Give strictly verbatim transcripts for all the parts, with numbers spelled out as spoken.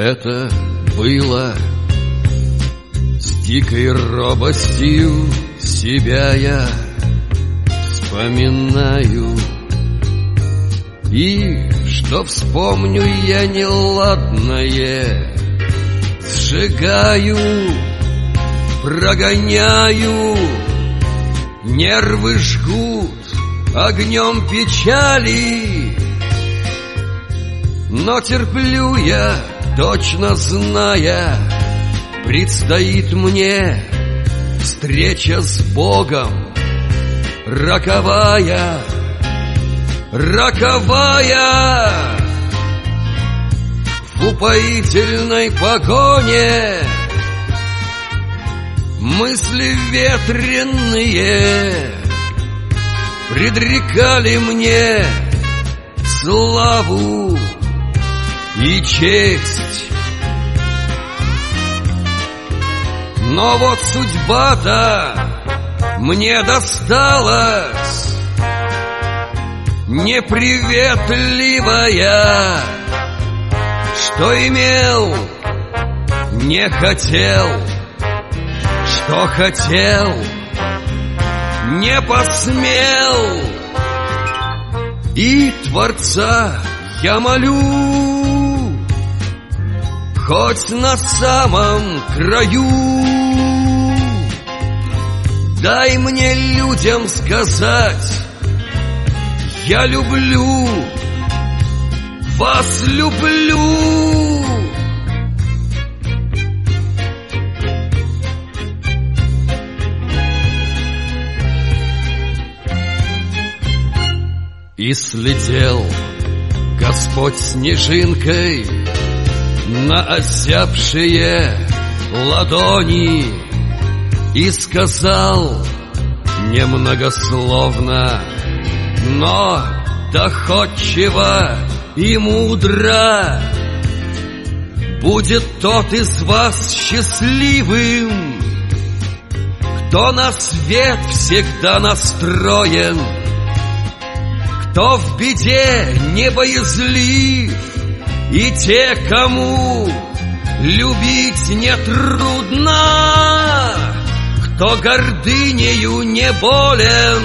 Это было с дикой робостью, себя я вспоминаю. И что вспомню я неладное, сжигаю, прогоняю. Нервы жгут огнем печали, но терплю я, точно зная, предстоит мне встреча с Богом, роковая, роковая. В упоительной погоне мысли ветреные предрекали мне славу и честь. Но вот судьба-то мне досталась неприветливая. Что имел, не хотел, что хотел, не посмел. И Творца я молю, хоть на самом краю, дай мне людям сказать: я люблю, вас люблю. И слетел Господь снежинкой на озябшие ладони и сказал немногословно, но доходчиво и мудро: будет тот из вас счастливым, кто на свет всегда настроен, кто в беде не боязлив, и те, кому любить нетрудно, кто гордынею не болен,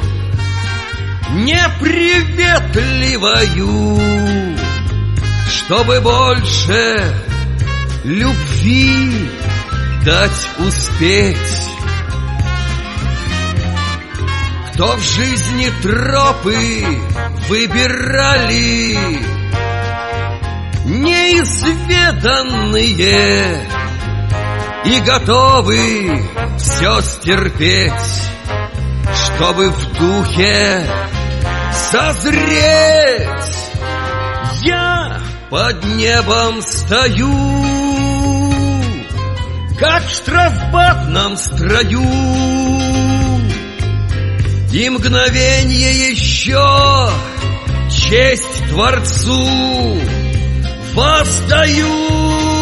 неприветливою, чтобы больше любви дать успеть. Кто в жизни тропы выбирали неизведанные и готовы все стерпеть, чтобы в духе созреть. Я под небом стою, как в штрафбатном строю, и мгновенье еще честь Творцу воздаю.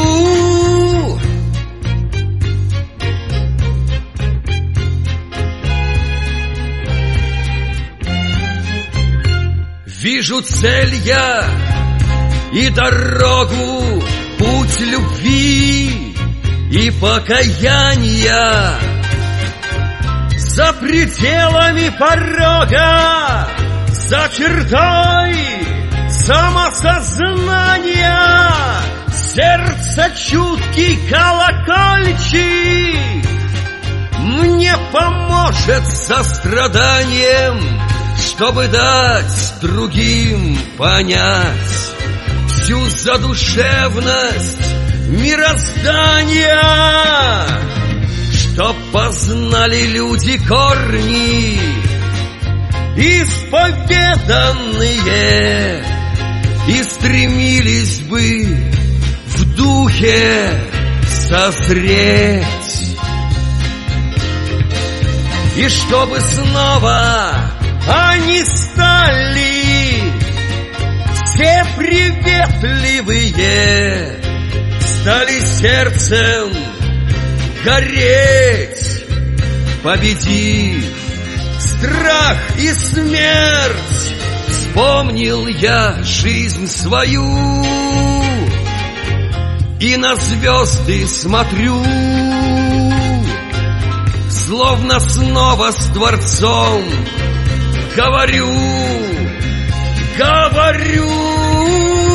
Вижу цель я и дорогу, путь любви и покаяния. За пределами порога, за чертой самосознания, сердце чуткий колокольчик мне поможет состраданием, чтобы дать другим понять всю задушевность мироздания. Чтоб познали люди корни исповеданные и стремились бы в духе созреть, и чтобы снова они стали все приветливые, стали сердцем гореть, победив страх и смерть. Вспомнил я жизнь свою, и на звезды смотрю, словно снова с Творцом говорю, говорю.